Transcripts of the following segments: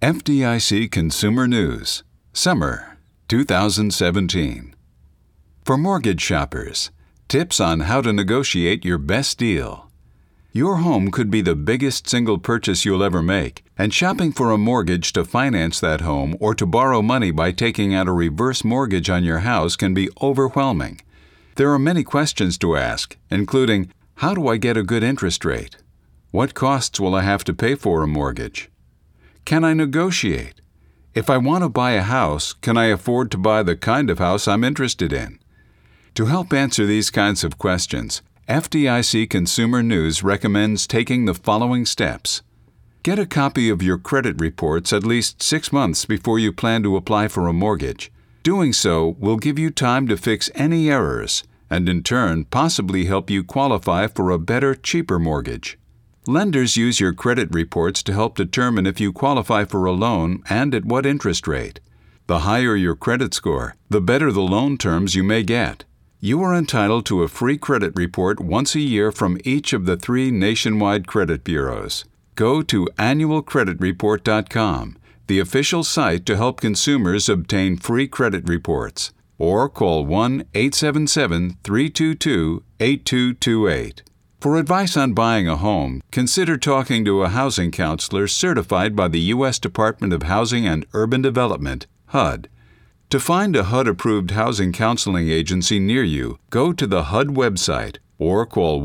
FDIC Consumer News, Summer 2017. For mortgage shoppers, tips on how to negotiate your best deal. Your home could be the biggest single purchase you'll ever make, and shopping for a mortgage to finance that home or to borrow money by taking out a reverse mortgage on your house can be overwhelming. There are many questions to ask, including, how do I get a good interest rate? What costs will I have to pay for a mortgage? Can I negotiate? If I want to buy a house, can I afford to buy the kind of house I'm interested in? To help answer these kinds of questions, FDIC Consumer News recommends taking the following steps. Get a copy of your credit reports at least 6 months before you plan to apply for a mortgage. Doing so will give you time to fix any errors and in turn possibly help you qualify for a better, cheaper mortgage. Lenders use your credit reports to help determine if you qualify for a loan and at what interest rate. The higher your credit score, the better the loan terms you may get. You are entitled to a free credit report once a year from each of the 3 nationwide credit bureaus. Go to annualcreditreport.com, the official site to help consumers obtain free credit reports, or call 1-877-322-8228. For advice on buying a home, consider talking to a housing counselor certified by the U.S. Department of Housing and Urban Development, HUD. To find a HUD-approved housing counseling agency near you, go to the HUD website or call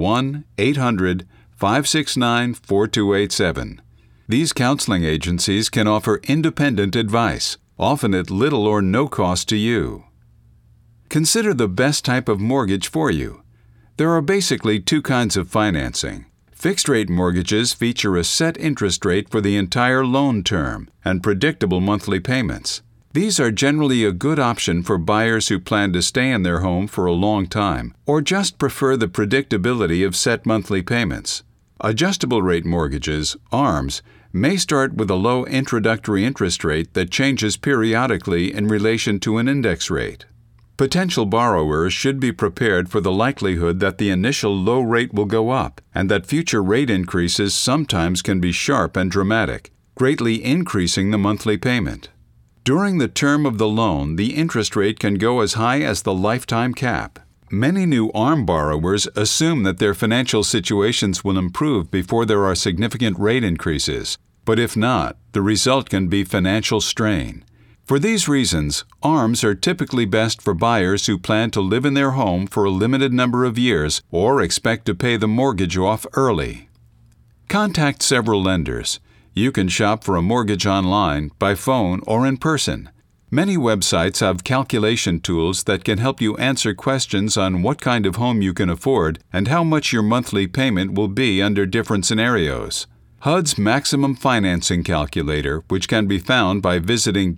1-800-569-4287. These counseling agencies can offer independent advice, often at little or no cost to you. Consider the best type of mortgage for you. There are basically 2 kinds of financing. Fixed-rate mortgages feature a set interest rate for the entire loan term and predictable monthly payments. These are generally a good option for buyers who plan to stay in their home for a long time or just prefer the predictability of set monthly payments. Adjustable-rate mortgages, ARMs, may start with a low introductory interest rate that changes periodically in relation to an index rate. Potential borrowers should be prepared for the likelihood that the initial low rate will go up and that future rate increases sometimes can be sharp and dramatic, greatly increasing the monthly payment. During the term of the loan, the interest rate can go as high as the lifetime cap. Many new ARM borrowers assume that their financial situations will improve before there are significant rate increases, but if not, the result can be financial strain. For these reasons, ARMs are typically best for buyers who plan to live in their home for a limited number of years or expect to pay the mortgage off early. Contact several lenders. You can shop for a mortgage online, by phone, or in person. Many websites have calculation tools that can help you answer questions on what kind of home you can afford and how much your monthly payment will be under different scenarios. HUD's Maximum Financing Calculator, which can be found by visiting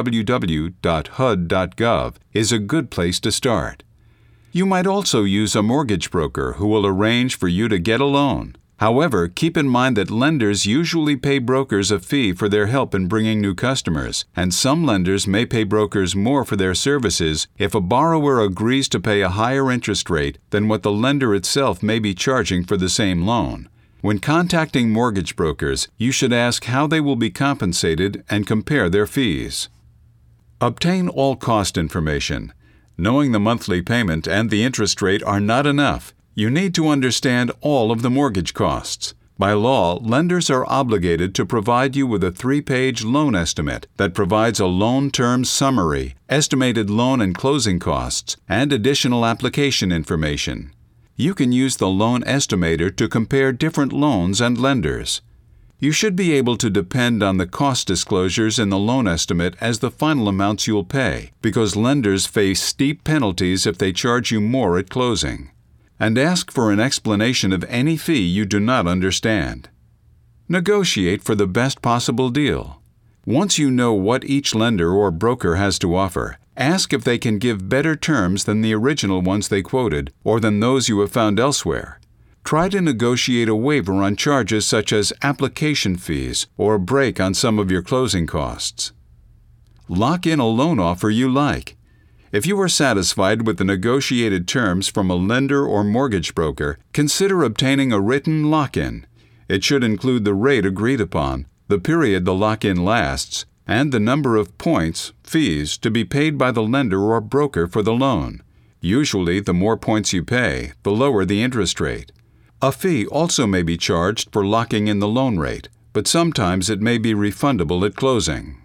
www.hud.gov, is a good place to start. You might also use a mortgage broker who will arrange for you to get a loan. However, keep in mind that lenders usually pay brokers a fee for their help in bringing new customers, and some lenders may pay brokers more for their services if a borrower agrees to pay a higher interest rate than what the lender itself may be charging for the same loan. When contacting mortgage brokers, you should ask how they will be compensated and compare their fees. Obtain all cost information. Knowing the monthly payment and the interest rate are not enough. You need to understand all of the mortgage costs. By law, lenders are obligated to provide you with a 3-page loan estimate that provides a loan term summary, estimated loan and closing costs, and additional application information. You can use the loan estimator to compare different loans and lenders. You should be able to depend on the cost disclosures in the loan estimate as the final amounts you'll pay, because lenders face steep penalties if they charge you more at closing. And ask for an explanation of any fee you do not understand. Negotiate for the best possible deal. Once you know what each lender or broker has to offer, ask if they can give better terms than the original ones they quoted or than those you have found elsewhere. Try to negotiate a waiver on charges such as application fees or a break on some of your closing costs. Lock in a loan offer you like. If you are satisfied with the negotiated terms from a lender or mortgage broker, consider obtaining a written lock-in. It should include the rate agreed upon, the period the lock-in lasts, and the number of points, fees, to be paid by the lender or broker for the loan. Usually, the more points you pay, the lower the interest rate. A fee also may be charged for locking in the loan rate, but sometimes it may be refundable at closing.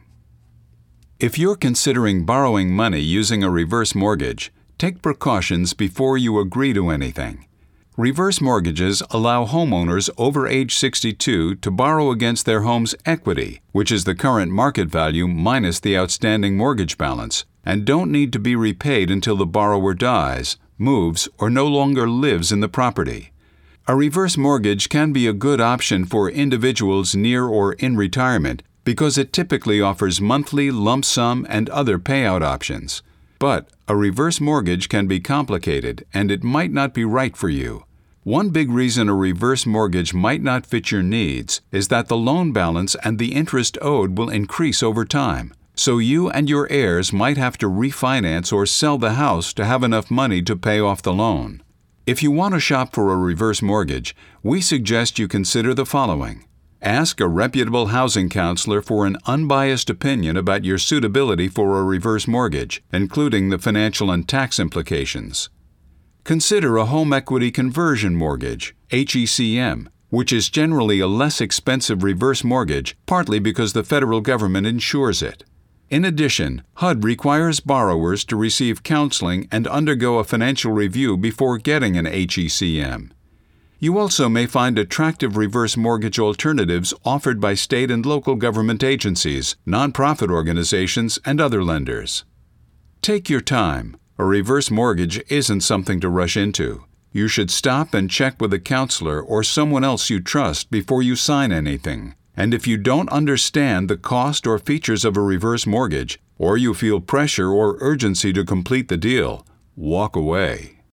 If you're considering borrowing money using a reverse mortgage, take precautions before you agree to anything. Reverse mortgages allow homeowners over age 62 to borrow against their home's equity, which is the current market value minus the outstanding mortgage balance, and don't need to be repaid until the borrower dies, moves, or no longer lives in the property. A reverse mortgage can be a good option for individuals near or in retirement because it typically offers monthly lump sum and other payout options. But a reverse mortgage can be complicated and it might not be right for you. One big reason a reverse mortgage might not fit your needs is that the loan balance and the interest owed will increase over time, so you and your heirs might have to refinance or sell the house to have enough money to pay off the loan. If you want to shop for a reverse mortgage, we suggest you consider the following. Ask a reputable housing counselor for an unbiased opinion about your suitability for a reverse mortgage, including the financial and tax implications. Consider a home equity conversion mortgage, HECM, which is generally a less expensive reverse mortgage, partly because the federal government insures it. In addition, HUD requires borrowers to receive counseling and undergo a financial review before getting an HECM. You also may find attractive reverse mortgage alternatives offered by state and local government agencies, nonprofit organizations, and other lenders. Take your time. A reverse mortgage isn't something to rush into. You should stop and check with a counselor or someone else you trust before you sign anything. And if you don't understand the cost or features of a reverse mortgage, or you feel pressure or urgency to complete the deal, walk away.